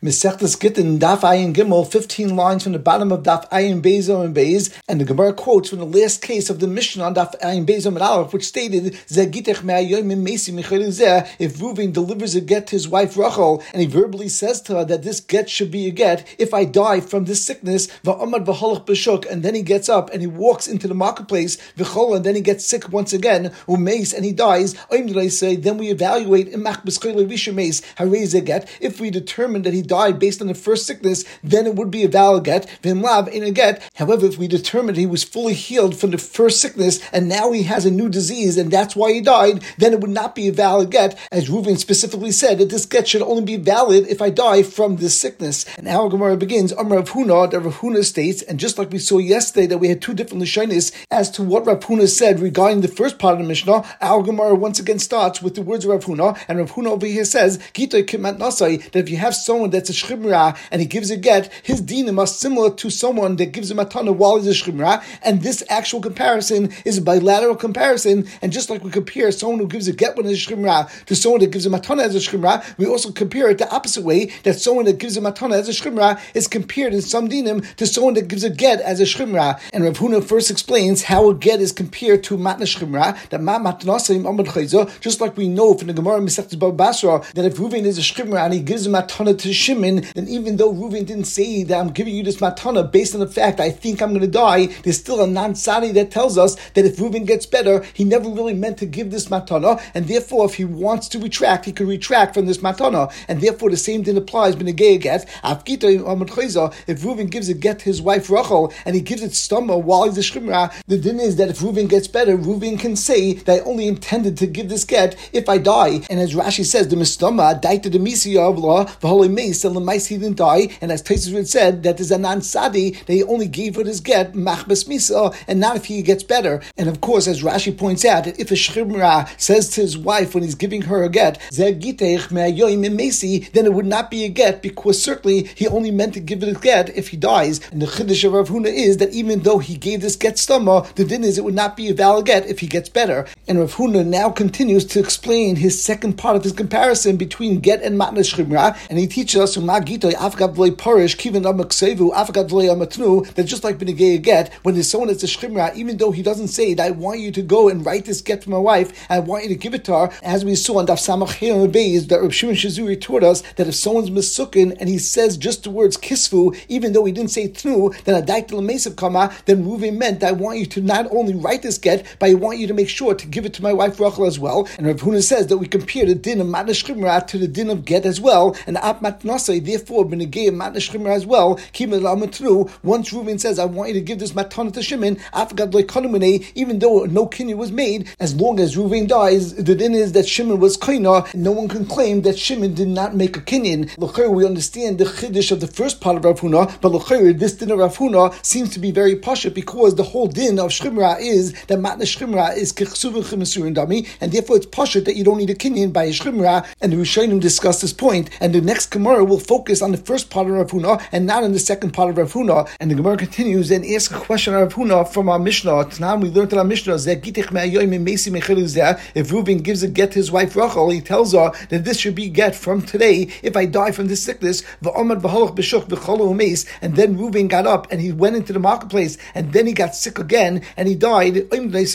Mesechtes Gittin, Daf Ayin Gimel, 15 lines from the bottom of Daf Ayin Bezo and Bez, and the Gemara quotes from the last case of the Mishnah on Daf Ayin Bezo and Aleph, which stated, if Reuven delivers a get to his wife Rachel, and he verbally says to her that this get should be a get, if I die from this sickness, and then he gets up and he walks into the marketplace, and then he gets sick once again, and he dies, then we evaluate if we determine that he died based on the first sickness, then it would be a valid get. However, if we determined he was fully healed from the first sickness and now he has a new disease and that's why he died, then it would not be a valid get, as Reuven specifically said that this get should only be valid if I die from this sickness. And our Gemara begins, Amar Rav Huna, that Rav Huna states, and just like we saw yesterday that we had two different Lashonos as to what Rav Huna said regarding the first part of the Mishnah, our Gemara once again starts with the words of Rav Huna, and Rav Huna over here says, that if you have someone that's a shchimra and he gives a get, his dinim are similar to someone that gives a matana while he's a shchimra, and this actual comparison is a bilateral comparison, and just like we compare someone who gives a get when he's a shchimra to someone that gives a matana as a shchimra, we also compare it the opposite way, that someone that gives a matana as a shchimra is compared in some dinim to someone that gives a get as a shchimra. And Rav Huna first explains how a get is compared to matna shchimra, that matnasim amad chayzo, just like we know from the Gemara Mesechtes Baba Basra that if Reuven is a shchimra and he gives a matana to Shimon, then even though Reuven didn't say that I'm giving you this matana based on the fact I think I'm going to die, there's still a non-sadi that tells us that if Reuven gets better, he never really meant to give this matana, and therefore if he wants to retract, he could retract from this matana, and therefore the same thing applies b'negei get. If Reuven gives a get to his wife Rachel and he gives it stoma while he's a shchimra, the din is that if Reuven gets better, Reuven can say that I only intended to give this get if I die. And as Rashi says, the mistama daita the misiya of law v'holei meis, and the he didn't die, and as Tosfos said that there's a non-sadi that he only gave her this get machbes misa, and not if he gets better. And of course, as Rashi points out, that if a shchimra says to his wife when he's giving her a get, then it would not be a get, because certainly he only meant to give it a get if he dies. And the chiddush of Rav Huna is that even though he gave this get stama, the din is it would not be a valid get if he gets better. And Rav Huna now continues to explain his second part of his comparison between get and matna shchimra, and he teaches us that just like b'negei get, when there's someone that's a shchimra, even though he doesn't say that I want you to go and write this get for my wife, and I want you to give it to her, as we saw on Daf Samach Hei Beis, that Rav Shimon Shazuri taught us that if someone's misukin and he says just the words kisfu, even though he didn't say tnu, then a daikta l'meisav kama, then Reuven meant that I want you to not only write this get, but I want you to make sure to give it to my wife Rachel as well. And Rav Huna says that we compare the din of matna shchimra to the din of get as well, and ap matnasai, therefore b'negei matna shchimra as well. Once Reuven says I want you to give this matana to Shimon, even though no kinyan was made, as long as Reuven dies, the din is that Shimon was koina, and no one can claim that Shimon did not make a kinyan. L'chayr, we understand the chiddush of the first part of Rav Huna, but l'chayr, this din of Rav Huna seems to be very pasha, because the whole din of shchimra is that matna shchimra is kechsuv v'chimasurin dami, and therefore it's pasha that you don't need a kinyan by a shchimra, and the Rishonim discuss this point, and the next Gemara will focus on the first part of Rav Huna and not on the second part of Rav Huna. And the Gemara continues and asks a question of Rav Huna from our Mishnah. Now we learned in our Mishnah if Reuven gives a get to his wife Rachel, he tells her that this should be get from today if I die from this sickness. And then Reuven got up and he went into the marketplace and then he got sick again and he died. Then we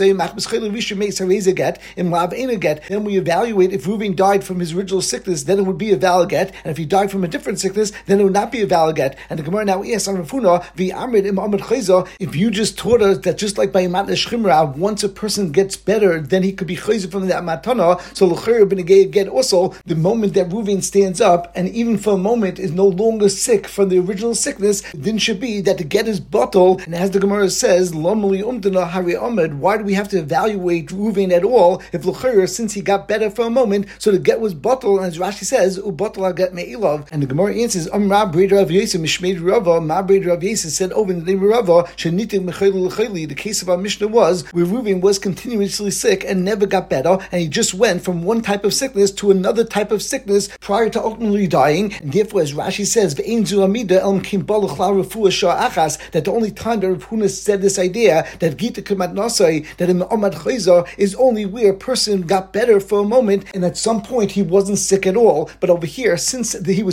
evaluate if Reuven died from his original sickness, then it would be a valid get, and if he died from a different sickness, then it would not be a valid get. And the Gemara now asks on Rav Huna, if you just taught us that just like by matna shchimra, once a person gets better, then he could be chayzer from that matana. So l'chayr b'negei get also, the moment that Reuven stands up and even for a moment is no longer sick from the original sickness, then should be that the get is bottle. And as the Gemara says, lomali umdana hari amad, why do we have to evaluate Reuven at all if l'chayr, since he got better for a moment, so the get was bottle, and as Rashi says, u'bottle get me'ilav. And the Gemara answers, Amra Breder Rav Yosef Mishmeid Rava, Ma Breder Rav Yosef said over in the name of Rava, Shenitim Mechaylu L'chayli. The case of our Mishnah was where Reuven was continuously sick and never got better, and he just went from one type of sickness to another type of sickness prior to ultimately dying. And therefore, as Rashi says, Ve'ein zu amida el kim baluch la refuah shah achas, that the only time that Rav Huna said this idea that Gita Kemat Nasai, that in Amad Chayza is only where a person got better for a moment, and at some point he wasn't sick at all. But over here, since he was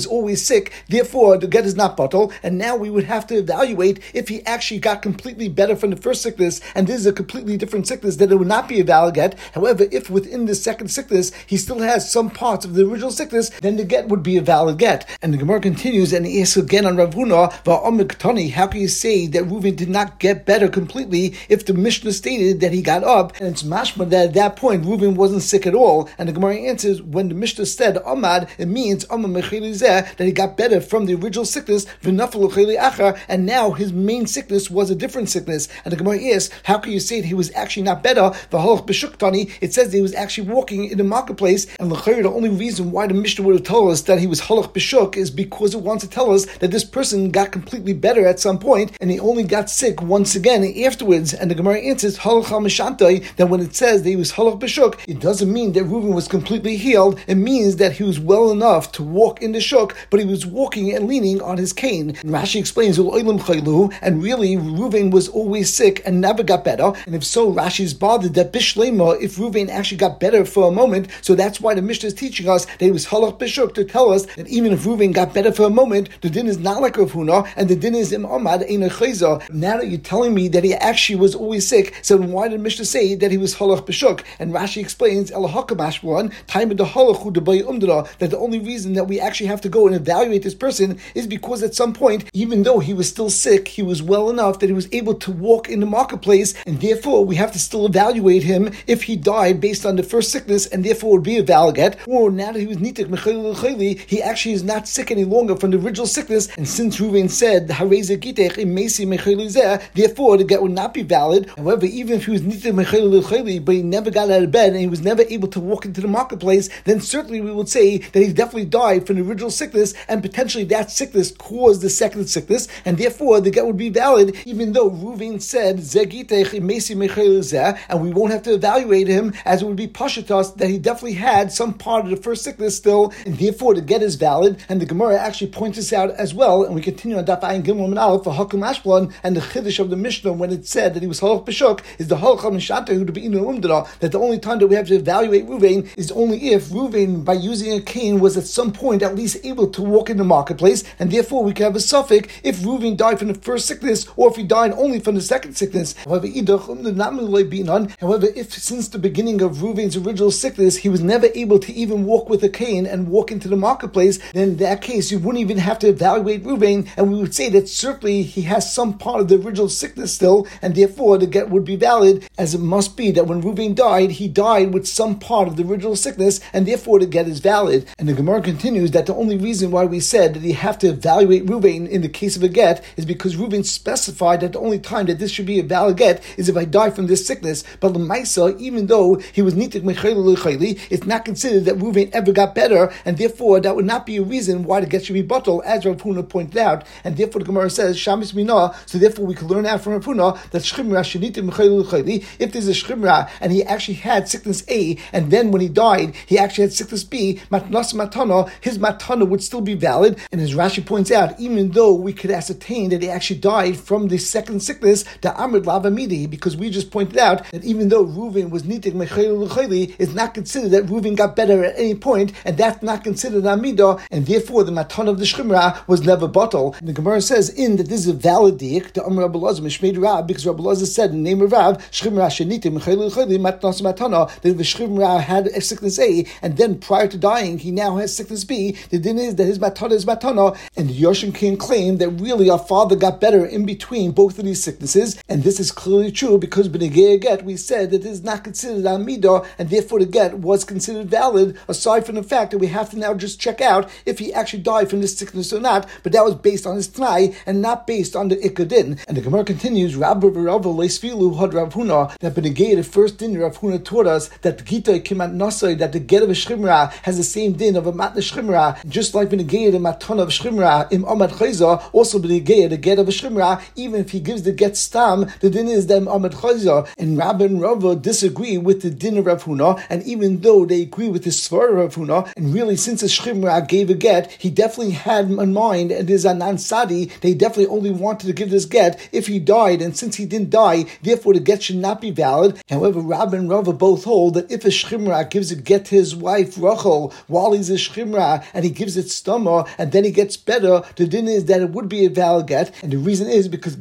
was always sick, therefore the get is not batal, and now we would have to evaluate if he actually got completely better from the first sickness, and this is a completely different sickness, then it would not be a valid get. However, if within the second sickness he still has some parts of the original sickness, then the get would be a valid get. And the Gemara continues and he asks again on Rav Huna, how can you say that Reuven did not get better completely if the Mishnah stated that he got up, and it's mashma that at that point Reuven wasn't sick at all? And the Gemara answers, when the Mishnah said Amad, it means that he got better from the original sickness, and now his main sickness was a different sickness. And the Gemara asks, how can you say that he was actually not better? It says that he was actually walking in the marketplace, and the only reason why the Mishnah would have told us that he was halach b'shuk is because it wants to tell us that this person got completely better at some point, and he only got sick once again afterwards. And the Gemara answers, that when it says that he was halach b'shuk, it doesn't mean that Reuven was completely healed. It means that he was well enough to walk in the shuk, but he was walking and leaning on his cane. And Rashi explains, and really Reuven was always sick and never got better. And if so, Rashi is bothered that bishlema, if Reuven actually got better for a moment, so that's why the Mishnah is teaching us that he was halach b'shuk, to tell us that even if Reuven got better for a moment, the din is not like Rav Huna, and the din is im amad ein chayza. Now that you're telling me that he actually was always sick, so why did Mishnah say that he was halach b'shuk? And Rashi explains, that the only reason that we actually have to go and evaluate this person is because at some point, even though he was still sick, he was well enough that he was able to walk in the marketplace, and therefore we have to still evaluate him if he died based on the first sickness, and therefore would be a valid get. Or now that he was nitik mechayli l'chayli, he actually is not sick any longer from the original sickness, and since Reuven said therefore the get would not be valid. However, even if he was nitik mechayli l'chayli, but he never got out of bed and he was never able to walk into the marketplace, then certainly we would say that he definitely died from the original sickness, and potentially that sickness caused the second sickness, and therefore the get would be valid, even though Reuven said and we won't have to evaluate him, as it would be pashatos that he definitely had some part of the first sickness still, and therefore the get is valid. And the Gemara actually points this out as well, and we continue on Daf Ayin Gimel and Aleph for Hakum Ashplon, and the chiddush of the Mishnah when it said that he was halach b'shuk is the halach mishanta who to be in that the only time that we have to evaluate Reuven is only if Reuven, by using a cane, was at some point at least able to walk in the marketplace, and therefore we can have a suffix if Reuven died from the first sickness or if he died only from the second sickness. However, if since the beginning of Reuven's original sickness he was never able to even walk with a cane and walk into the marketplace, then in that case you wouldn't even have to evaluate Reuven, and we would say that certainly he has some part of the original sickness still, and therefore the get would be valid, as it must be that when Reuven died, he died with some part of the original sickness, and therefore the get is valid. And the Gemara continues that the only reason why we said that you have to evaluate Reuven in the case of a get is because Reuven specified that the only time that this should be a valid get is if I die from this sickness. But l'maisa, even though he was nitik mechayli l'chayli, it's not considered that Reuven ever got better, and therefore that would not be a reason why the get should be batal, as Rav Huna pointed out. And therefore the Gemara says shamis mina. So therefore we can learn out from Rav Huna that shchimra shenitik mechayli l'chayli. If there's a shchimra and he actually had sickness A, and then when he died he actually had sickness B, matnas matana, his matana would still be valid. And as Rashi points out, even though we could ascertain that he actually died from the second sickness, the amrid lavamidi, because we just pointed out that even though Reuven was nitik mechayli l'chayli, it's not considered that Reuven got better at any point, and that's not considered amida, and therefore the matan of the shchimra was never batal. The Gemara says in that this is a valid dik, the Amr Rabbi Elazar mishmeid Rav, because Rabbi Elazar said in the name of Rav, shchimra shenitik mechayli l'chayli matnas matana, that if the shchimra had a sickness A, and then prior to dying he now has sickness B, the din is that his matana is matana, and the Yoshin can claim that really our father got better in between both of these sicknesses, and this is clearly true because b'negei get we said that it is not considered amida, and therefore the get was considered valid, aside from the fact that we have to now just check out if he actually died from this sickness or not, but that was based on his t'nai and not based on the ikadin. And the Gemara continues, Rabbi Rava leisfilu had Rav Huna, that b'negei the first din Rav Huna taught us that the gita kimat nasai, that the get of a shchimra has the same din of a matna shchimra, just like b'negei the matana of shchimra im amad chayza, also b'negei the get of a shchimra, even if he gives the get stam, the din is that amad chayza. And Rabbi and Rava disagree with the din of Rav Huna, and even though they agree with the svar of Rav Huna, and really since the shchimra gave a get, he definitely had in mind, and there's an ansadi, they definitely only wanted to give this get if he died, and since he didn't die, therefore the get should not be valid. However, Rabbi and Rava both hold that if a shchimra gives a get to his wife Rachel while he's a shchimra, and he gives gives it stama and then he gets better, the din is that it would be a valid get, and the reason is because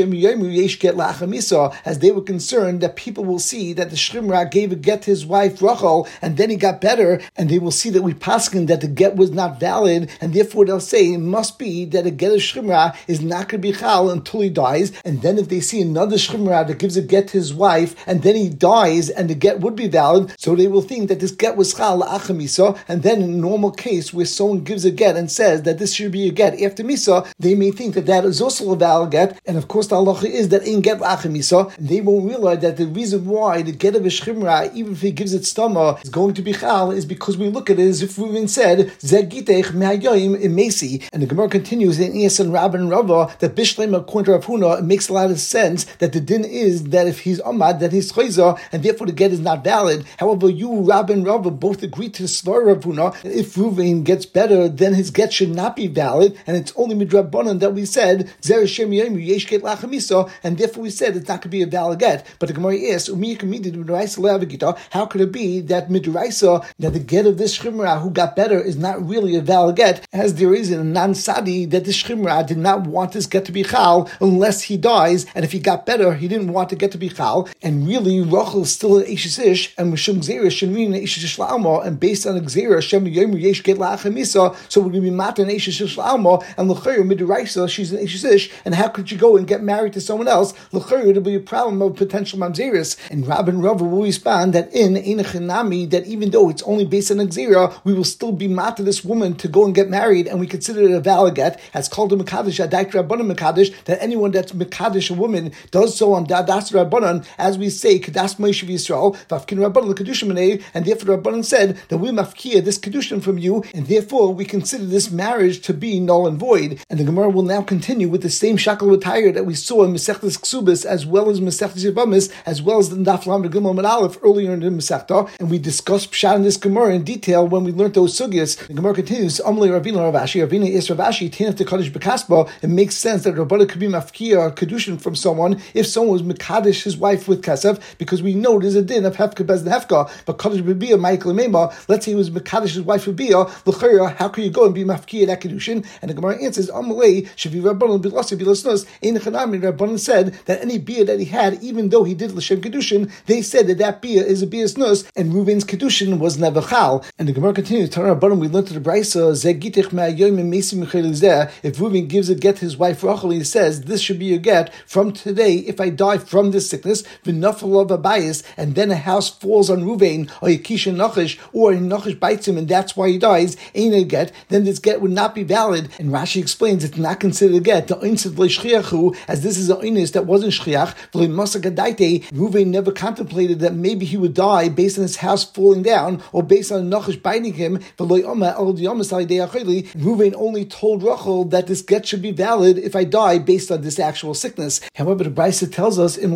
as they were concerned that people will see that the Shchimra gave a get to his wife Rachel, and then he got better, and they will see that we paskin that the get was not valid, and therefore they'll say it must be that a get of Shchimra is not going to be chal until he dies, and then if they see another Shchimra that gives a get to his wife, and then he dies, and the get would be valid, so they will think that this get was chal la'achar misa, and then in a normal case where someone gives a get and says that this should be a get after misa, they may think that that is also a valid get, and of course the halacha is that in get la'achar misa, and they won't realize that the reason why the get of a Shchimra, even if he gives it stama, is going to be chal, is because we look at it as if Reuven said, Zegitech me'hayoyim imesi, and the Gemara continues in Esan Rabban Rava that Bishlema according to Rav Huna, it makes a lot of sense that the din is that if he's amad, that he's chayza, and therefore the get is not valid. However, you, Rabban Rava, both agree to the Svar Rav Huna, that if Reuven gets better, then his get should not be valid, and it's only midrabanan that we said Zer Shem Yoyim Yesh Get Lachamisa, and therefore we said it's not going to be a valid get. But the Gemara asks, how could it be that midraisa, that the get of this Shchimra who got better is not really a valid get, as there is in a non-sadi that this Shchimra did not want this get to be chal unless he dies, and if he got better, he didn't want to get to be chal, and really Rachel is still an Eishes Ish, and Mishum Gzeira Shemrin Eishes Ish La'alma, and based on Gzeira Shem Yoyim Yesh Get La'achar Misa, so we're going to be matan Eishes Ish La'alma, and L'chayr midraisa she's an Eishes Ish, and how could you go and get married to someone else? L'chayr it'll be a problem of potential mamzeris, and Rabban Rava will respond that in Einachinami, that even though it's only based on Gzeira, we will still be matan this woman to go and get married, and we consider it a valid get, as called a Mekadosh, Adaik Rabbanan Mekadosh, that anyone that's Mekadosh a woman does so on Dadas Rabbanan, as we say, Kadas Moshe Yisrael, Vafkin Rabbanan Kedushim Menei, and therefore Rabbanan said that we mafkia this Kedushim from you, and therefore we consider this marriage to be null and void. And the Gemara will now continue with the same Shakal V'Tayr that we saw in Masechtas Ksubis, as well as Masechtas Yevamis, as well as the Daf Lamed Gimel Amud Aleph earlier in the Masechta, and we discussed Pshat in this Gemara in detail when we learned those sugyas. The Gemara continues, Amli Ravina Ravashi, Ravina is Ravashi, Tinaf the Kaddish Bekasba. It makes sense that Rabbana could be mafkia or kedushin from someone if someone was mekadesh his wife with kasef, because we know there's a din of hefka bez hefka. But kaddish b'bia Michael Mema, let's say he was mekadesh his wife with bia l'chayra. How can you go and be mafkia that kedushin? And the Gemara answers, Amalei shavi Rabbanan bilasi bilasnus. In Chanami, Rabbanan said that any bia that he had, even though he did l'shem kedushin, they said that that bia is a bia snus, and Reuven's kedushin was never chal. And the Gemara continues, Tana Rabbanan, we learned to the Brisa zegitich me'ayoyim mesim mechilizeh. If Reuven gives a get to his wife Rachel, he says this should be a get from today. If I die from this sickness, v'nafal of a bias, and then a house falls on Reuven or Yekisha Nachish, or Nachish bites him, and that's why he dies, ain't a get. Then this get would not be valid. And Rashi explains it's not considered a get. The oinset leishchiachu, as this is an oinus that wasn't shchiach. Reuven never contemplated that maybe he would die based on his house falling down or based on Nachish biting him. Reuven only told Rachel that this get should be valid if I die based on this actual sickness. However, the Brisa tells us, if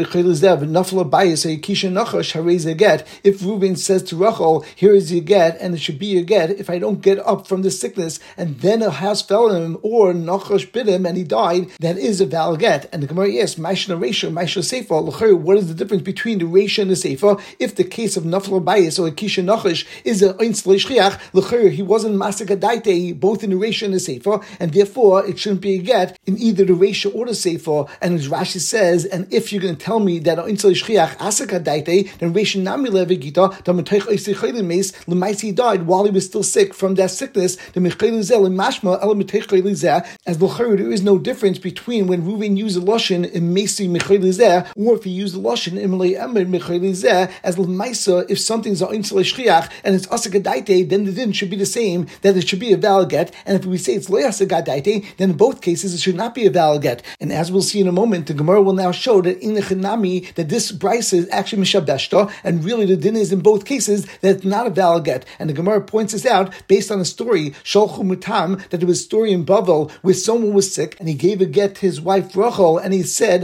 Reuven says to Rachel, here is your get, and it should be your get if I don't get up from this sickness, and then a house fell on him, or Nachash bit him and he died, that is a valid get. And the Gemara asks, what is the difference between the Reisha and the Seifa? If the case of Nafal Bayis or Kisha Nachash is an Einzleishchiach, he wasn't Masakadaite, both in the Reisha and the Seifa, and therefore it shouldn't be a get in either the Reisha or the Seifa. And as Rashi says, and if you're going to tell me that then Reisha Nami Levigita, he died while he was still sick from that sickness. As there is no difference between when Reuven used the Lashon in Mesi Mechilizeh, or if he used the Lashon in Melei Emed Mechilizeh, as L'maisa, if something's an Einzel Shchiach and it's Asakadaite, then the din should be the same, that it should be a valid get. And if we say it's Lo Asakadaite, then in both cases it should not be a valid get. And as we'll see in a moment, the Gemara will now show that in the Chanami, that this Brisa is actually Mishabeshta, and really the din is in both cases that it's not a valid get. And the Gemara points this out based on a story, Sholchu Mutam, that there was a story in Bavel where someone was sick and he gave a get to his wife Rachel, and he said,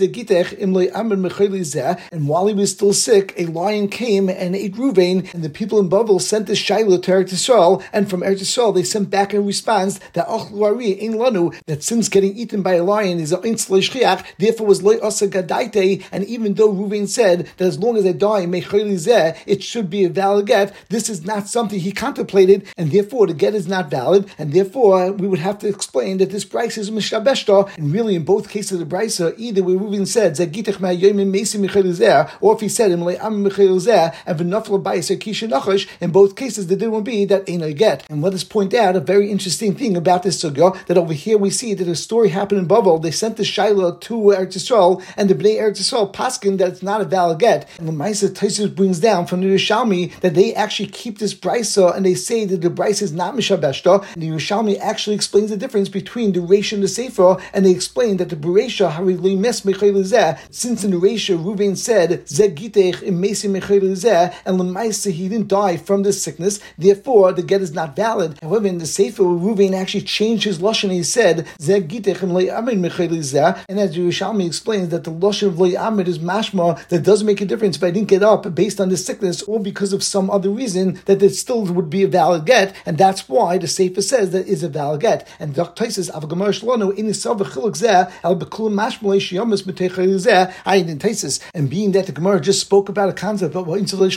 and while he was still sick, a lion came and ate Reuven, and the people in Bavel sent this Shiloh to Eretz Yisrael, and from Eretz Yisrael they sent back in response that that since getting eaten by a lion is an therefore was loy asa gadaite, and even though Reuven said that as long as I die, it should be a valid get, this is not something he contemplated, and therefore the get is not valid, and therefore we would have to explain that this brisa is mishabeshta, and really in both cases of the brisa, either where Reuven said Zagitech ma'yoyim mesim mechelizeh, or if he said im le'am mechelizeh and v'nafla ba'is kisha nachash, in both cases the din will be that ain't a get. And let us point out a very interesting thing about this sugya, that over here we see that a story happened in Bavel. They sent the Shaila to Eretz Yisrael, and the Bnei Eretz Yisrael paskin that it's not a valid get. And the Maisa Taisus brings down from the Yerushalmi that they actually keep this brisa and they say that the brisa is not mishabeshta. And the Yerushalmi actually explains the difference between the Reisha and the Sefer, and they explain that the Bereisha harili mes mechelizeh, since in the Reisha Reuven said zegitech im mesi mechelizeh, and lemaisa he didn't die from this sickness, therefore the get is not valid. However, in the Sefer Reuven actually changed his lashon and he said zegitech im le'amid mechelizeh, and as Yerushalmi explains that the lashon of le'amid is mashma, that does make a difference if I didn't get up based on this sickness or because of some other reason, that it still would be a valid get, and that's why the Sefer says that is a valid get. And Dr. Taisus Avagamar Shlano in his Chiluk Zeh El Bekulum Mashmalei Shiyamas Metechel Ayin Taisus. And being that the Gemara just spoke about a concept of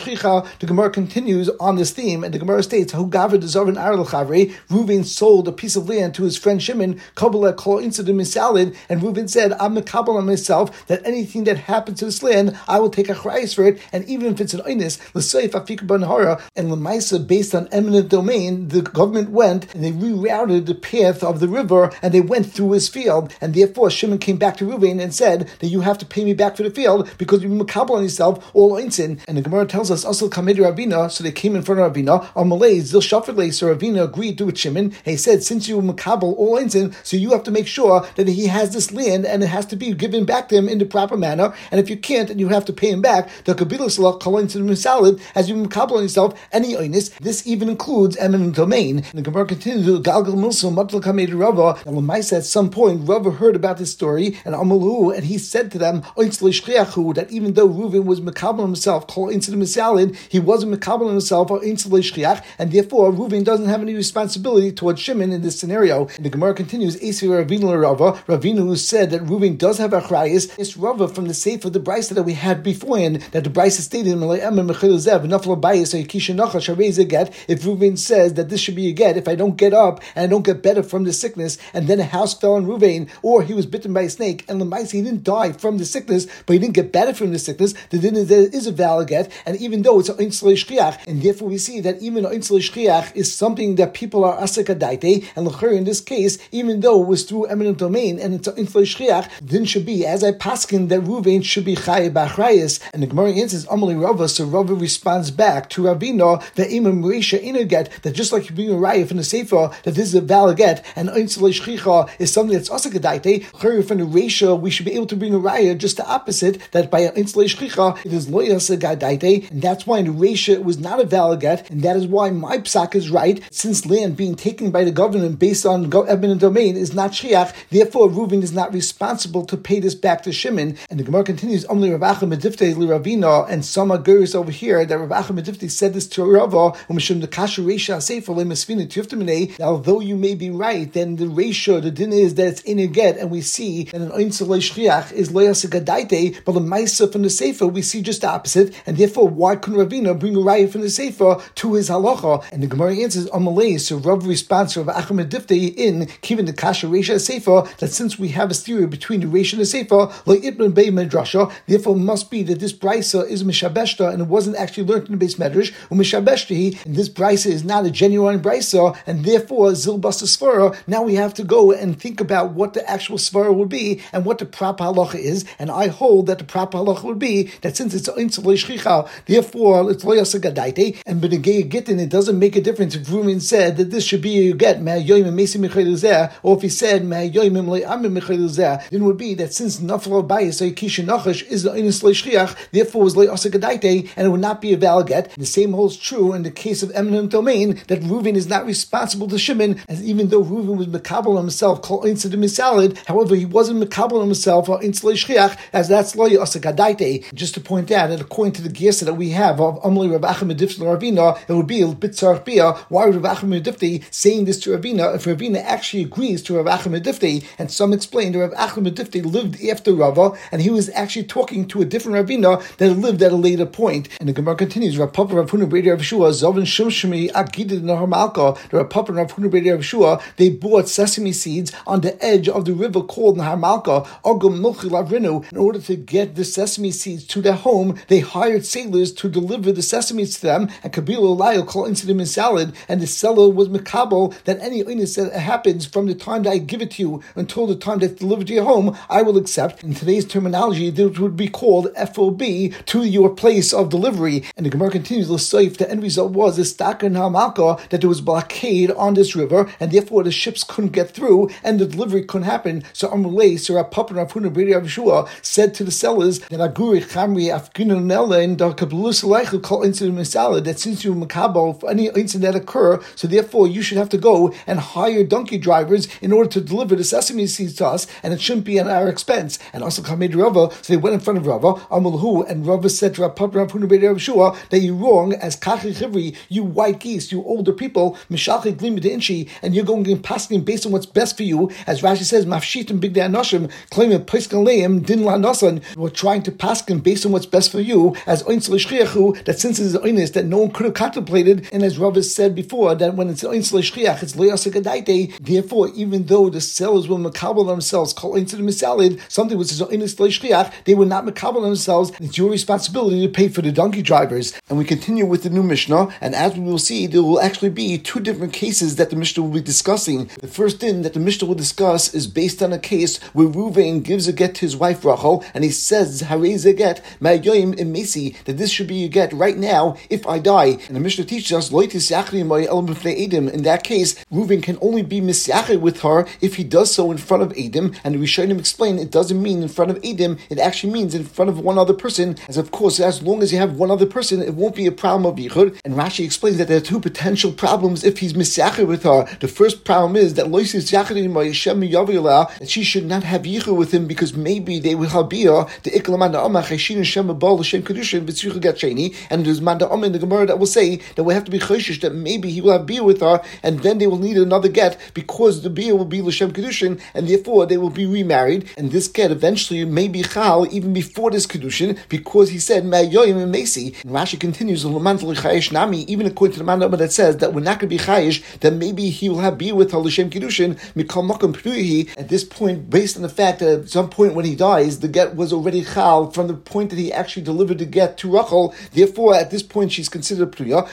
the Gemara continues on this theme, and the Gemara states Hu Gavra Dezarin Arel Chavre. Reuven sold a piece of land to his friend Shimon. Kabbalah Kol Incident Misalid, and Reuven said, I'm Mekabel on myself that anything that happens to this land, I will take a chrayis for it, and even if it's an oinus, l'seif afik ben hara, and l'maisa based on eminent domain, the government went and they rerouted the path of the river and they went through his field, and therefore Shimon came back to Reuven and said that you have to pay me back for the field because you've been makabel on yourself all oinsin. And the Gemara tells us also Kamed Ravina, so they came in front of Ravina, or Malay Zil Shafadle, so Ravina agreed to with Shimon, and he said since you were makabel all oinsin, so you have to make sure that he has this land and it has to be given back to him in the proper manner, and if you can't and you have to pay him back, the Kabbalah Salah Kol Incident Salad, as you makabel on yourself any oinus. This even includes eminent domain. And the Gemara continues to Galgal Milso Matla Kamed Rava, and Lamaisa at some point Rava heard about this story, and Amalu, and he said to them that even though Reuven was makabel himself Kol Incident Salad, he wasn't makabel himself or Shchiach, and therefore Reuven doesn't have any responsibility towards Shimon in this scenario. And the Gemara continues Esi Ravina Rava, Ravina who said that Reuven does have a chrayis. It's Rava from the Sefer the brisa that we had beforehand, that the brisa stated if Reuven says that this should be a get, if I don't get up and I don't get better from the sickness, and then a house fell on Reuven, or he was bitten by a snake, and Lemaisa he didn't die from the sickness, but he didn't get better from the sickness, the din is a valid get, and even though it's an insulay shchiach, and therefore we see that even an insulay shchiach is something that people are asakadaite, and l'chur in this case, even though it was through eminent domain and it's an insulay shchiach, then should be, as I paskin, that Reuven should be chaye b'achrayis. And the Gemara answers Amalei Rava, so Rava responds back to Ravina that imam reisha in a get, that just like you bring a raya from the sefer that this is a valid get, and insulay shchicha is something that's asakadaite, from the reisha we should be able to bring a raya just the opposite, that by an insulay shchicha it is lo asakadaite, and that's why in the reisha it was not a valid get, and that is why my psak is right, since land being taken by the government based on eminent domain is not shchiach, therefore Reuven is not responsible to pay this back to Shimon. And the Gemara continues, Amli Rav Acha Mediftei li Ravina, and some agurs over here that Rav Acha Mediftei said this to Rava, although you may be right, then the ratio, the din is that it's in a get, and we see that an insulay shchiach is loyas gadaite, but the ma'isa from the sefer we see just the opposite, and therefore why couldn't Ravina bring a raya from the sefer to his halacha? And the Gemara answers Amalei, so Rav responds to Rav Acha Mediftei in given the kasha reisha sefer, that since we have a theory between the reisha and the sefer, like Ibn Bey Medrasha, therefore must be that this brisa is mishabeshta, and it wasn't actually learned in the base medrash, mishabeshti, and this brisa is not a genuine brisa, and therefore zilbas svara. Now we have to go and think about what the actual svara would be and what the proper halacha is, and I hold that the proper halacha would be that since it's insulay shchicha, therefore it's lo yasa gadaite, and b'negei gittin it doesn't make a difference if Reuven said that this should be a get me'ayoyim mesi mechelizeh, or if he said me'ayoyim le'amim mechelizeh, then it would be that since naflo bayis or kisha nachash is the insulay shchiach, therefore is lo yasa gadaite, and it would not be a valid get. The same holds true in the case of eminent domain, that Reuven is not responsible to Shimon, as even though Reuven was mekabel himself kol incident misalid, however he wasn't mekabel himself or insulay shchiach, as that's lo yasa gadaite. Just to point out that according to the girsa that we have of Amalei Rav Acha Mediftei Ravina, it would be a bit tzarich bia. Why would Rav Acha Mediftei saying this to Ravina if Ravina actually agrees to Rav Acha Mediftei? And some explain that Rav Acha Mediftei lived after Rava, and he was actually talking to a different Ravina that lived at a later point. And the Gemara continues, Rav Papa Rav Huna Breder Rav Shua Zovin Shimshmi Gidid and Harmalka, the Rav Papa and Rav Huna B'Rei Rav Shua, they bought sesame seeds on the edge of the river called Harmalka, Ogum Milchi Lavrinu. In order to get the sesame seeds to their home, they hired sailors to deliver the sesame seeds to them, and Kabila Layo called into them in salad, and the seller was Makabel that any illness that happens from the time that I give it to you until the time that's delivered to your home, I will accept. In today's terminology, this would be called FOB, to your place of delivery. And the Gemara continues, L'Seif, the end result was the Stakar and Hamalka, that there was blockade on this river, and therefore the ships couldn't get through, and the delivery couldn't happen. So Amrulay, so Rav Papa and Rav Huna B'Rei Rav Shua said to the sellers that Aguri Chamri Afginunella and Darkabulus Leichel call incident Misala, that since you Makabo for any incident that occur, so therefore you should have to go and hire donkey drivers in order to deliver the sesame seeds to us, and it shouldn't be at our expense. And also Kamed Rava, so they went in front of Rava, Amulhu, and Rava said to Rav Papa and Rav Huna B'Rei Rav Shua that you're wrong, as Kachi Chivri, you white geese, you older people, Mishalchi Glim de Inchi, and you're going and passing based on what's best for you, as Rashi says, Mafshit Big Anoshim, claiming Paiskan Din La Nasan, we're trying to paskin based on what's best for you, as Oinsel Shchiachu, that since it's an that no one could have contemplated, and as Rav has said before, that when it's Oinsel Shchiach, it's Leosakadaite, therefore, even though the sellers will makabel themselves, call into the misalid, something which is Oinsel Shchiach, they will not makabel themselves. It's your responsibility to pay for the donkey drivers. And we continue with the new Mishnah, and as we will see, there will actually be two different cases that the Mishnah will be discussing. The first thing that the Mishnah will discuss is based on a case where Reuven gives a get to his wife Rachel, and he says, Harei a get, ma'yoyim imesi, that this should be a get right now if I die. And the Mishnah teaches us, in that case, Reuven can only be misyached with her if he does so in front of Edom, and the Rishonim explain it doesn't mean in front of Edom, it actually means in front of one other person, as of course, as long as you have one other person, it won't be a problem of yichud. And Rashi explains that there are two potential problems if he's misyached with her. The first problem is that that she should not have yichud with him because maybe they will have bia the iklamanda amach hashin shem bal shem kedushin v'tzricha gatsheni, and there's manda am in the Gemara that will say that we have to be chayshish that maybe he will have bia with her, and then they will need another get because the bia will be l'shem kedushin, and therefore they will be remarried, and this get eventually may be chal even before this kedushin because he said ma'yoyim and mesi. And Rashi continues nami, even according to the manda that says that we're not going to be chayish that maybe he will have bia with her l'shem kedushin mikol makom pruhi. At this point, based on the fact that at some point when he dies, the get was already chal from the point that he actually delivered the get to Rachel. Therefore, at this point, she's considered a pruya,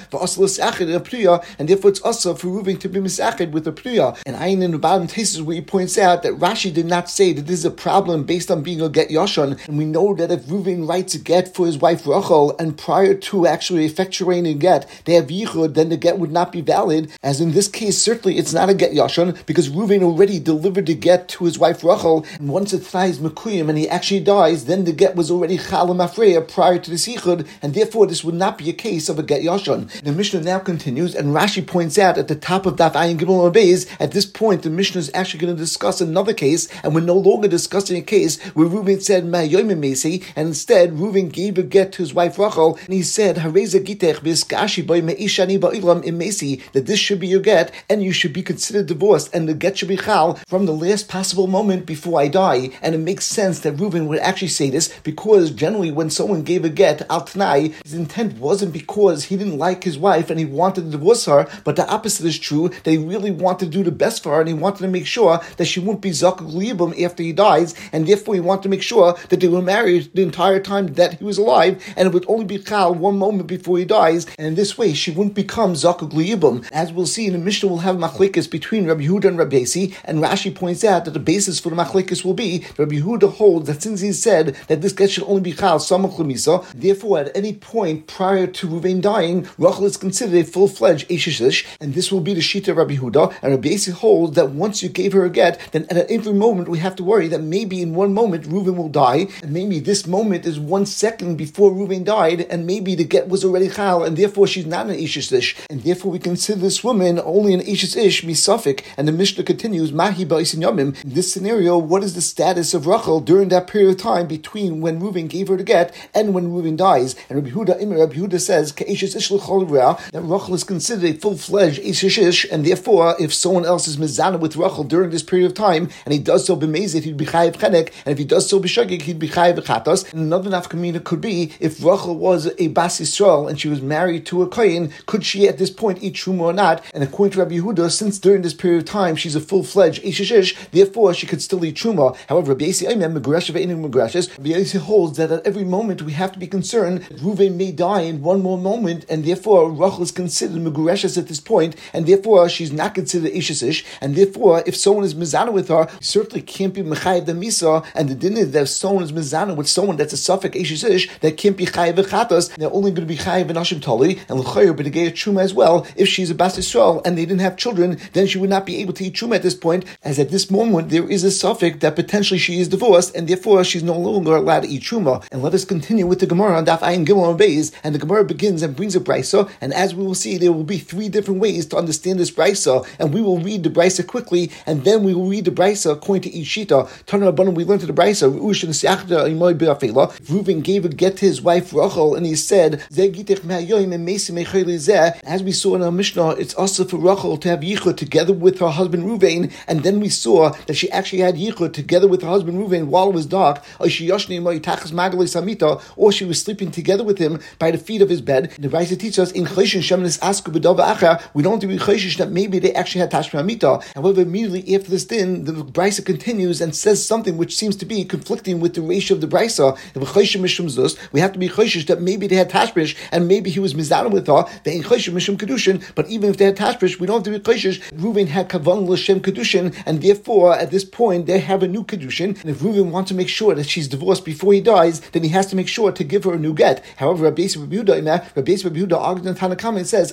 and therefore it's also for Reuven to be misached with a pruya. And Ayin in the bottom cases where he points out that Rashi did not say that this is a problem based on being a get yashon, and we know that if Reuven writes a get for his wife Rachel, and prior to actually effectuating a get, they have yichud, then the get would not be valid. As in this case, certainly it's not a get yashon because Reuven already delivered the get to his wife Rachel, and once the tnai is mekuyim and he actually dies, then the get was already chal mafreya prior to the yichud, and therefore this would not be a case of a get yashon. The Mishnah now continues, and Rashi points out at the top of Daf Ayin Gimel Beis, at this point the Mishnah is actually going to discuss another case, and we're no longer discussing a case where Reuven said ma'yoyim mesi, and instead Reuven gave a get to his wife Rachel, and he said hareza gitech b'skashi by me'ishani ba'ilam imesi, that this should be your get, and you should be considered divorced, and the get should be chal from the last possible moment before I die. And it makes sense that Reuven would actually say this because generally when someone gave a get al t'nai, his intent wasn't because he didn't like his wife and he wanted to divorce her, but the opposite is true, that he really wanted to do the best for her and he wanted to make sure that she wouldn't be zakuk liyibum after he dies, and therefore he wanted to make sure that they were married the entire time that he was alive, and it would only be chal one moment before he dies, and in this way she wouldn't become zakuk liyibum. As we'll see in the Mishnah, we'll have machlekes between Rabbi Yehuda and Rabbi Yossi, and Rashi points out that the basis for the machlekes will be Rabbi Yehuda holds that since he said that this get should only be chal samach lemisa, therefore at any point prior to Reuven dying, Rachel is considered a full-fledged eshish, and this will be the shita of Rabbi Yehuda. And Rabbi Yossi holds that once you gave her a get, then at every moment we have to worry that maybe in one moment Reuven will die, and maybe this moment is 1 second before Reuven died, and maybe the get was already chal, and therefore she's not an eshish, and therefore we consider this woman only an eshish misafik. And the Mishnah continues, Mahi ba'isen yamim. In this scenario, what is the status of Rachel during that period of time between when Reuven gave her the get and when Reuven dies? And Rabbi Yehuda says that Rachel is considered a full-fledged eshish, and therefore if someone else is mizana with Rachel during this period of time, and he does so b'mezid, he'd be chayiv chenek, and if he does so b'shagig, he'd be chayiv chatos. And another nafkamina could be if Rachel was a bas Yisrael and she was married to a kohen, could she at this point eat truma or not. And according to Rabbi Yehuda, since during this period of time she's a full-fledged ishish, therefore she could still eat truma. However, Rabbi Yossi holds that at every moment we have to be concerned that Reuven may die in one more moment, and therefore Rachel is considered megureshes at this point, and therefore she's not considered ishish. And therefore, if someone is mizana with her, certainly can't be mechayev the misa. And the din is that if someone is mizana with someone that's a suffix ishish, that can't be chayev v'chatas. They're only going to be chayev v'nashim tali and l'chayer b'negei truma as well. If she's a bas Yisrael and they didn't have children, then she would not be able to eat truma at this point, as at this moment there is a suffix that potentially she is divorced, and therefore she's no longer allowed to eat truma. And let us continue with the Gemara on Daf Ayin Gimel and Beis, and the Gemara begins and brings a brisa, and as we will see, there will be 3 different ways to understand this brisa, and we will read the brisa quickly, and then we will read the brisa according to each shita. Tana Rabbanan, we learned to the brisa, Reuven gave a get to his wife Rachel, and he said, as we saw in our Mishnah, it's also for Rachel to have yichud together with her husband Reuven, and then we saw that she actually had yichud together with her husband Reuven while it was dark, or she was sleeping together with him by the feet of his bed. The brisa teaches us in we don't have to be chayshish that maybe they actually had tashmi amita. However, immediately after this din, the brisa continues and says something which seems to be conflicting with the ratio of the brisa. We have to be chayshish that maybe they had tashmish and maybe he was mizana with her. They ain't chayshish mishum kedushin, but even if they had tashmish, we don't have to be chayshish. Reuven had kavan l'shem kedushin, and therefore at this point they have a new kedushin. And if Reuven wants to make sure that she's divorced before he dies, then he has to make sure to give her a new get. However, Rabbi Yehuda argues in Tanakama and says,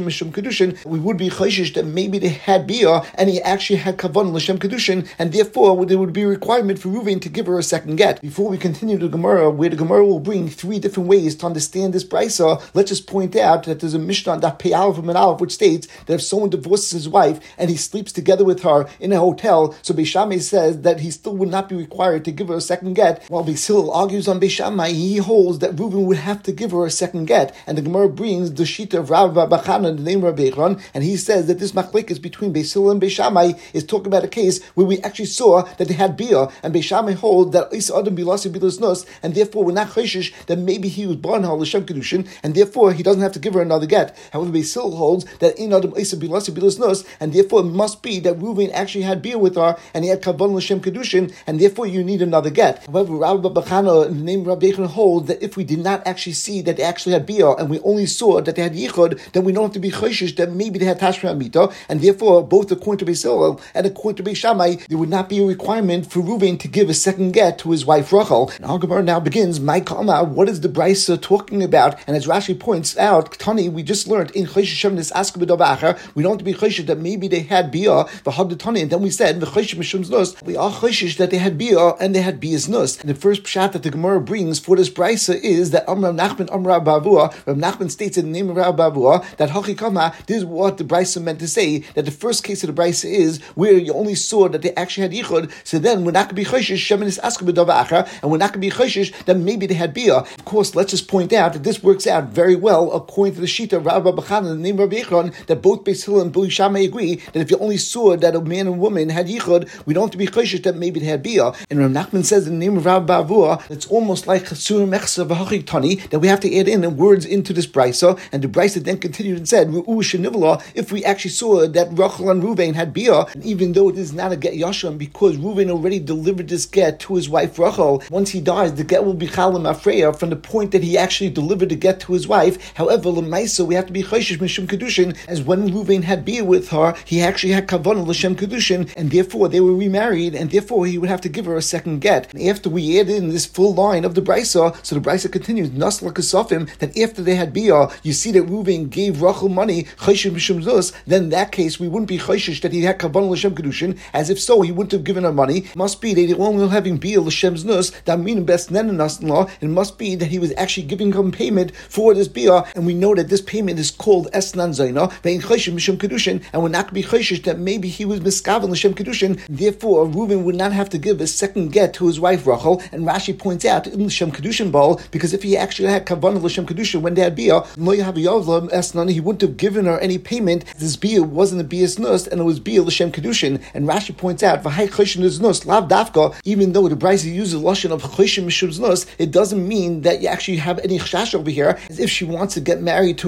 we would be chayshish that maybe they had bia and he actually had kavan l'shem kedushin, and therefore there would be a requirement for Reuven to give her a second get. Before we continue the Gemara, where the Gemara will bring 3 different ways to understand this brisa, let's just point out that there's a Mishnah on that Pei Aleph and Aleph which states that if someone divorces his wife and he sleeps together with her in a hotel, so Beis Shammai says that he still would not be required to give her a second get, while Beis Hillel argues on Beis Shammai, he holds that Reuven would have to give her a second get. And the Gemara brings the shita of Rav Bachana, the name of Rabbi Echron, and he says that this machlekes between Beis Hillel and Beis Shammai is talking about a case where we actually saw that they had bia, and Beis Shammai holds that Isa Adam Bilasi Bilas Nus, and therefore we're not chayshish that maybe he was born Hal L'Shem Kedushin, and therefore he doesn't have to give her another get. However, Beis Hillel holds that in Adam Isa Bilasi Bilas Nus, and therefore it must be that Reuven actually had bia with her, and he had kavan L'Shem Kedushin, and therefore you need another get. However, Rabbi Bachana, in the name of Rabbi Echron, holds that if we did not actually see that they actually had bia, and we only saw that they had yichud, then we don't have to be chayshish that maybe they had tashmi amita, and therefore both according to Beis Hillel and according to Beis Shammai, there would not be a requirement for Reuven to give a second get to his wife Rachel. And our Gemara now begins, my kama, what is the brisa talking about? And as Rashi points out, Tani, we just learned in chayshish shemnis ask b'davacher, we don't have to be chayshish that maybe they had bia v'had the Tani, and then we said v'chayshish mishum nus, we are chayshish that they had bia and they had bias nus. And the first pshat that the Gemara brings for this brisa is that Rav Nachman states in the name of Rav Bavua that Hachikama, this is what the brisa meant to say, that the first case of the brisa is where you only saw that they actually had yichud, so then we're not going to be chayshish sheminis ask b'davacher, and we're not going to be chayshish that maybe they had bia. Of course, let's just point out that this works out very well according to the shita of Rabbi Bachan in the name of Rabbi Echron, that both Beis Hillel and Beis Shammai agree that if you only saw that a man and woman had yichud, we don't have to be chayshish that maybe they had bia. And Rav Nachman says in the name of Rabbi Bavua, it's almost like chasur mechsa v'hachik tani, that we have to add in words into this brisa, and the brisa then continued and said, if we actually saw that Rachel and Reuven had bia, and even though it is not a get yasham, because Reuven already delivered this get to his wife Rachel, once he dies, the get will be chalim afreya from the point that he actually delivered the get to his wife. However, l'maisa, we have to be chayshish mishum kedushin, as when Reuven had bia with her, he actually had kavanah l'shem kedushin, and therefore they were remarried, and therefore he would have to give her a second get. And after we add in this full line of the brisa, so the brisa continues, nasla kasafim, that after they had bia, you see that Reuven gave Rachel money, chayshish mishum zus, then in that case we wouldn't be chayshish that he had kavanah l'shem kedushin, as if so he wouldn't have given her money. It must be that they only having bia l'shem znus, that meaning best nen-in-law, it must be that he was actually giving him payment for this bia, and we know that this payment is called esnan zayna, vein chayshish mishum kedushin, and we're not going to be chayshish that maybe he was miskaven l'shem kedushin, therefore Reuven would not have to give a second get to his wife Rachel. And Rashi points out in l'shem kedushin ball, because if he actually had kavanah l'shem kedushin when they had bia, he wouldn't have given her any payment. This bia wasn't a bias nus, and it was bia l'shem kedushin. And Rashi points out, v'hai chayshin is nus lav dafka, even though the brisa uses the lashon of chayshin mishum nus, it doesn't mean that you actually have any chashash over here, as if she wants to get married to a kohen,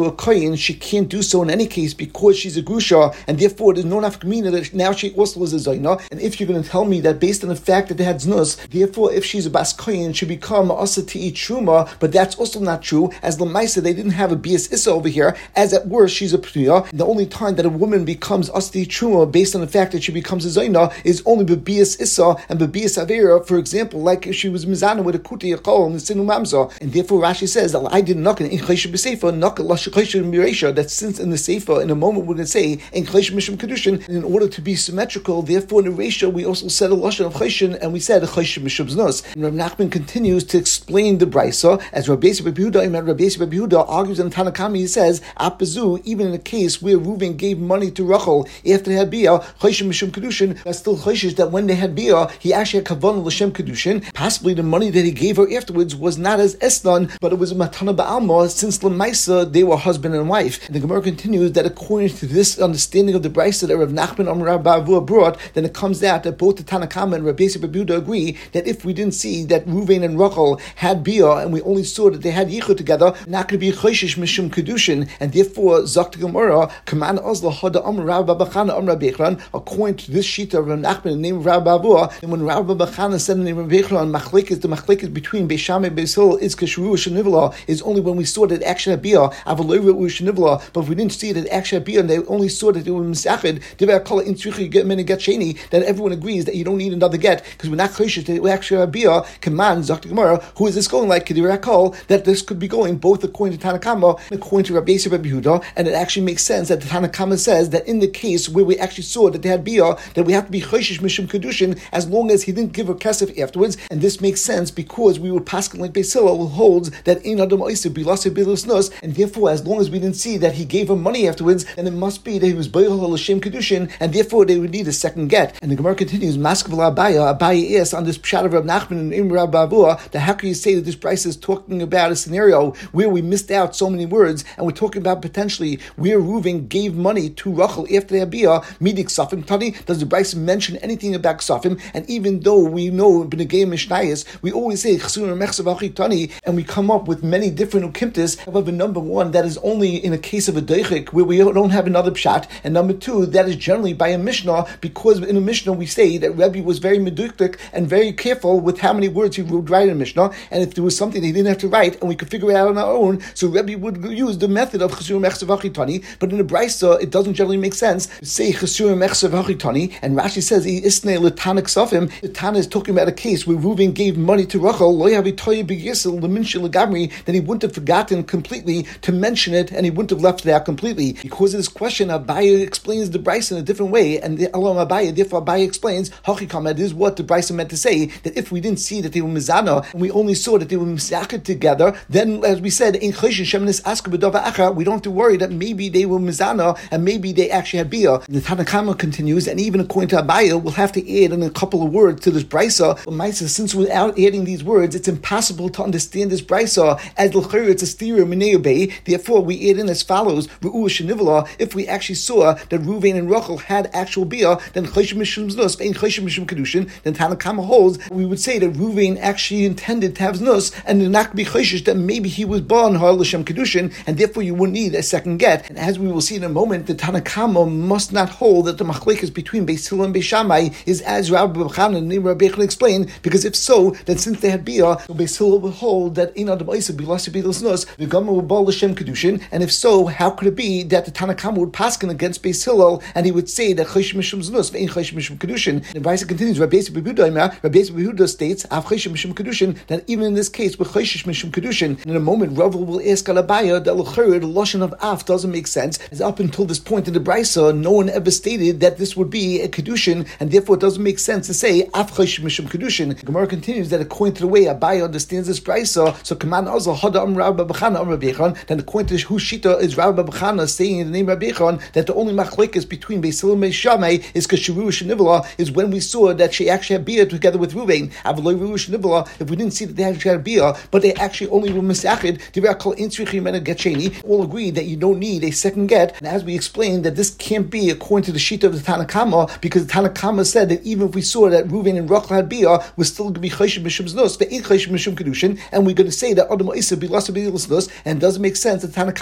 kohen, she can't do so in any case because she's a grusha, and therefore there's no nafkamina that now she also is a zayna. And if you're going to tell me that based on the fact that they had znus, therefore if she's a bas kohen, she become asa to eat truma, but that's also not true, as Lamaisa they didn't have a bias issa over here, as at worst she's a priya. The only time that a woman becomes asa to eat truma based on the fact that she becomes a zayna is only bebias issa and bebias avera, for example, like if she was mizana with a kuti yakol and the sinu mamza. And therefore Rashi says that I did not in chayshim b'seifa not lashchayshim mireisha, that since in the seifa in a moment we're going to say in chayshim mishum kedushin, in order to be symmetrical, therefore in the ratio we also said a lashon of chayshin and we said a chayshim mishum znos. And Rav Nachman continues to explain the brisa as Rabbi Yossi ben Yehuda, and Rabbi Yossi ben Yehuda argues in Tanakami. He says apazu, even in a case where Reuven gave money to Rachel after they had bia chayshim mishum kedushin, that's still chayshish that when they had bia he actually had kavanah l'shem kedushin. Possibly the money that he gave her afterwards was not as esnan, but it was a matana ba'alma, since l'maisa they were husband and wife. And the Gemara continues that according to this understanding of the brisa that Rav Nachman Amar Bavua brought, then it comes out that both the Tanakama and Rabbi Yossi ben Yehuda agree that if we didn't see that Reuven and Rachel had bia and we only saw that they had yichud together, not going to be chayshish mishum kedushin, and therefore Zakt Gemara Kaman Ozla Hada Amar Rav Babachana Amar Bechran, according to this sheet of Rav Nachman in the name of Rav Bavua. And when Rav Babachana said in the name of Bechran, the machlekes between Beis Shammai and Beis Hillel is kashru shenivla, is only when we saw that actually had bia avaloyru shenivla. But if we didn't see that actually had bia and they only saw that they were misachid, divrei kol in tzrichi get men get sheni, then everyone agrees that you don't need another get because we're not chayshish that we actually have bia. Command Zakt Gemara, who is this going like divrei kol, that this could be going both according to Tanakama and according to Rabbi Yossi ben Yehuda, and it actually makes sense that the Tanakama says that in the case where we actually saw that they had bia, that we have to be chayshish mishum kedushin as long as he didn't give her kesef afterwards. And this makes sense because we would paskin like Beis Hillel holds that in adam oisib bilase bilusnos, and therefore as long as we didn't see that he gave her money afterwards, then it must be that he was bayil l'shem kedushin, and therefore they would need a second get. And the Gemara continues, Maskavla Abaya asks on this pshat of Rav Nachman and Imra Bavua, that how can you say that this brisa is talking about a scenario where we missed out so many words, and we're talking about potentially where Reuven gave money to Rachel after the Abiyah, meaning Ksafim Tani? Does the brisa mention anything about Ksafim? And even though we know B'negei Mishnayos, we always say Chsur Mechsav Achi Tani, and we come up with many different ukimtas. However, number one, that is only in a case of a deichik where we don't have another pshat, and number two, that is generally by a Mishnah, because in a Mishnah we say that Rebbe was very meduklik and very careful with how many words he would write in a Mishnah, and if there was something he didn't have to write and we could figure it out on our own, so Rebbe would use the method of Chesur Mechsav Achi Tani. But in the Brisa, it doesn't generally make sense to say Chesur Mechsav Achi Tani, and Rashi says Isnei L'Tanik Safim. The Tana is talking about a case where Reuven gave money to Rachel, then he wouldn't have forgotten completely to mention it, and he wouldn't have left it out completely. Because of this question, Abaye explains the Brisa in a different way, and therefore Abaye explains, Hachikam, is what the Brisa meant to say, that if we didn't see that they were mizana, and we only saw that they were mizaked together, then, as we said, in Choshen Sheminis Aska B'Dava Acha, we don't have to worry that maybe they were mizana, and maybe they actually had bia. The Tanakama continues, and even according to Abaye, we'll have to add in a couple of words to this Brisa. Since without adding these words, it's impossible to understand this Brisa, as l'chayr it's a stereo minei. Therefore, we add in as follows: Ru'u Shenivala. If we actually saw that Reuven and Rachel had actual bia, then Choshen Mishum Znus, vein Choshen Mishum Kedushin. Then Tanakama holds we would say that Reuven actually intended to have znus, and it not be choshish that maybe he was born har l'shem kedushin, and therefore you wouldn't need a second get. And as we will see in a moment, the Tanakama must not hold that the machlekes between Beis Hillel and Beis Shammai is as Rabbi Bechana and Rabbi Bechana explained, because if so, then since they had bia, so Beis Hillel would hold that in adam oisa bilasi bilas nus the Gama would bal l'shem kedushin, and if so, how could it be that the Tanakama would paskin against Beis Hillel and he would say that choshen mishum znus vein choshen mishum kedushin? And the Brisa continues, Rabbi Yossi ben Yehuda states av choshen mishum kedushin, that even in this case with choshen mishum kedushin, in a moment Rav will ask Alabaya that l'chayr the lashon of af doesn't make sense, as up until this point in the Brisa no one ever stated that this would be a kedushin, and therefore it doesn't make sense to say af choshen mishum kedushin. The Gemara continues that according to the way Abaya understands this Brisa, so Kaman Azal Hada Rabbi Bechana Rabbi Bechon, then according to whose shita is Rabbi Bechana saying in the name Rabbi Bechon that the only machlekes between Beis Hillel and Beis Shammai is kashiru shenivala, is when we saw that she actually had bia together with Reuven. Avaloi ru shenivala, if we didn't see that they actually had bia, but they actually only were misachid, divrei kol intzrichim and a getcheni, all agreed that you don't need a second get. And as we explained, that this can't be according to the shita of the Tanakama, because the Tanakama said that even if we saw that Reuven and Rachel had bia, we're still going to be choshen mishum znos, ve'in choshen mishum kedushin, and we're going to say that adam isa bilasa bilas, and it doesn't make sense that Tanakama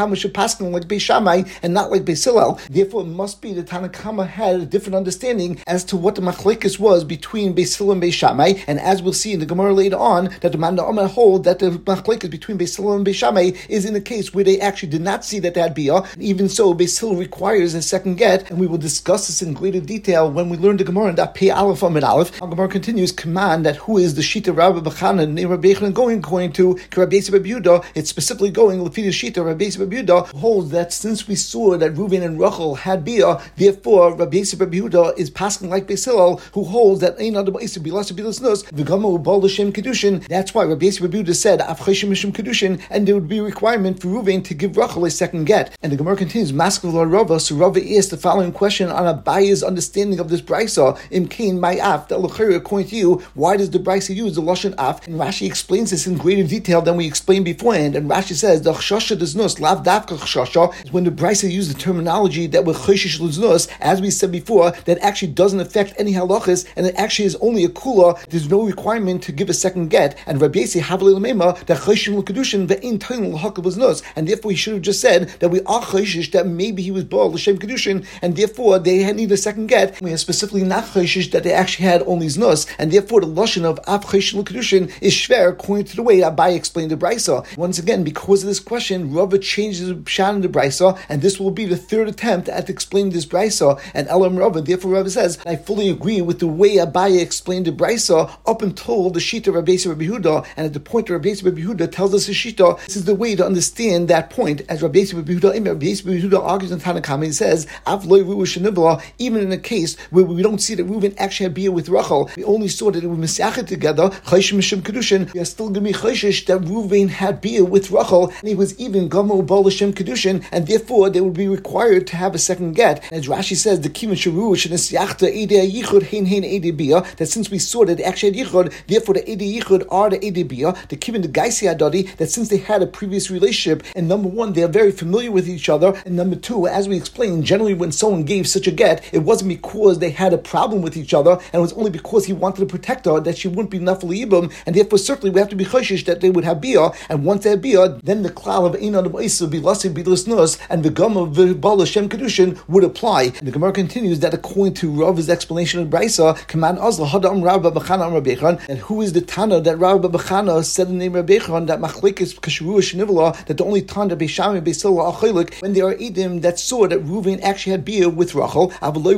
Tanakama should pass like Beis Shammai and not like Beis Hillel. Therefore, it must be that Tanakama had a different understanding as to what the machlekes was between Beis Hillel and Beis Shammai. And as we'll see in the Gemara later on, that the Manda Omer hold that the machlekes between Beis Hillel and Beis Shammai is in a case where they actually did not see that they had bia. Even so, Beis Hillel requires a second get, and we will discuss this in greater detail when we learn the Gemara in that Pei Aleph Amid Aleph. Our Gemara continues, command that who is the Shita Rabbi Bechana and Rabbi Yochanan going according to Rabbi Yosef Bar Yehuda. It's specifically going Lefi the Shita Rabbi Yosef Bar Yehuda holds that since we saw that Reuven and Rachel had bia, therefore Rabbi Yosef Bar Yehuda is passing like Beis Hillel, who holds that Ein Adam Ba'Isur Bilas Bilas Nus V'Gama Ubal L'Shem Kedushin. That's why Rabbi Yosef Bar Yehuda said Af Choshen Mishum Kedushin, and there would be a requirement for Reuven to give Rachel a second get. And the Gemara continues, Maskav Rava. So Rava asked the following question on Abaye's understanding of this brisa. Im Kain my af. That l'chayr, according to you, why does the brisa use the lashon af? And Rashi explains this in greater detail than we explained beforehand. And Rashi says the chshasha d'znus lav davka chshasha is when the brisa used the terminology that with choshish l'znus, as we said before, that actually doesn't affect any halachas, and it actually is only a kula. There's no requirement to give a second get. And Rabbi Yossi havli l'meima that choshin l'kedushin ve'in toin l'hakav l'znus, and therefore he should have just said that we are choshish that maybe he was ba'al l'shem kedushin, and therefore they need a second get. We are specifically not choshish that they actually had only znus, and therefore the lashon of af choshin l'kedushin is shver according to the way Abai explained the brisa. Once again, because of this question, Rava changes the pshat in the brisa, and this will be the third attempt at explaining this brisa. And Elam Rava, therefore Rava says, I fully agree with the way Abai explained the brisa up until the shita Rabbi Yosef Bar Yehuda, and at the point where Rabbi Yosef Bar Yehuda tells us the shita, this is the way to understand that point. As Rabbi Yosef Bar Yehuda argues in Tanakama, he says, Av loy ru'u shenivla, even in a case where we don't see that Reuven actually had bia with Rachel, we only saw that it was misachet together, choshen mishum kedushin, we are still going to be choshish that Reuven had bia with Rachel, and he was even gamo bal l'shem kedushin, and therefore they would be required to have a second get. And as Rashi says, the kimin sharu shenesyachta edei yichud hein edei bia, that since we saw that they actually had yichud, therefore the edei yichud are the edei bia, the kimin the gaisi adadi, that since they had a previous relationship, and number one, they are very familiar with each other, and number two, as we explained, generally when someone gave such a get, it wasn't because they had a problem with each other, and it was only because he wanted to protect her that she wouldn't be nafal yibum, and therefore certainly we have to be choshish that they would have bia, and once they have bia, then the klal of ein adam ba'isur bilas bilas nus and the gam of bal Hashem kedushin would apply. And the Gemara continues that according to Rava's explanation of brisa, command azla hadam Rabba Bechana Rabbi Yochanan, and who is the Tana that Rabba Bechana said in the name of Rabbi Yochanan that machlekes kashru shenivala, that the only Tana Beis Shammai Beis Hillel are chaylik when there are edim that saw that Reuven actually had bia with Rachel.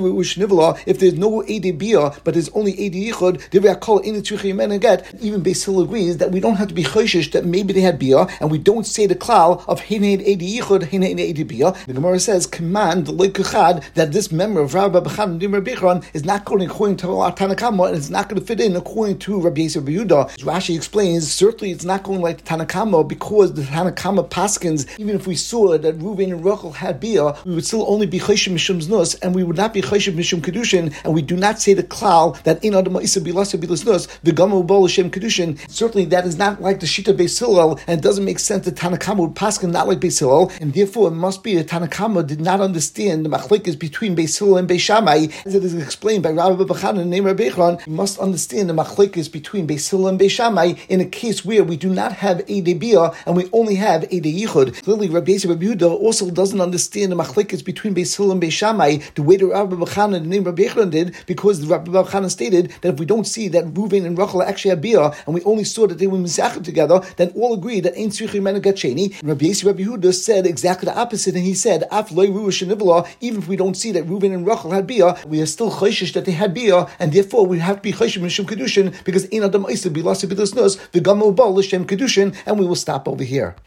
If there's no edi bia but there's only edi yichud, even Beis Hillel agrees that we don't have to be choshish that maybe they had bia, and we don't say the klal of hinei edi yichud hinei edi bia. The Gemara says command the loikuchad that this member of Rabbi Bechana and Rabbi Yochanan is not going according to our Tanakama, and it's not going to fit in according to Rabbi Yosef Bar Yehuda. Rashi explains certainly it's not going like the Tanakama, because the Tanakama paskins, even if we saw that Reuven and Rachel had bia, we would still only be choshen mishum znus, and we would not be choshen mishum kedushin, and we do not say the klal that in adam isa bilas bilas nus v'gamu bol Hashem kedushin. Certainly that is not like the shita Beis Hillel, and it doesn't make sense that Tanakama would paskin not like Beis Hillel, and therefore it must be that Tanakama did not understand the machlekes between Beis Hillel and Beis Shammai, as it is explained by Rabbi Bechana and Rabbi Yochanan. You must understand the machlekes between Beis Hillel and Beis Shammai in a case where we do not have edei bia and we only have edei yichud. Clearly, Rabbi Yosef Bar Yehuda also doesn't understand the machlekes between Beis Hillel and Beis Shammai the way that Rabbi Bechana and Rabbi Yochanan did, because Rabbi Bechana stated that if we don't see that Reuven and Rachel actually have bia, and we only saw that they were misachet together, then all agree that ain't tzrichim mena gat sheni. Rabbi Yosef Bar Yehuda said exactly the opposite, and he said af loy ru'u shenivla, even if we don't see that Reuven and Rachel had bia, we are still choshish that they had bia, and therefore we have to be choshish mishum kedushin, because ein adam isa bilas bilas nus v'gam bal l'shem kedushin. And we will stop over here.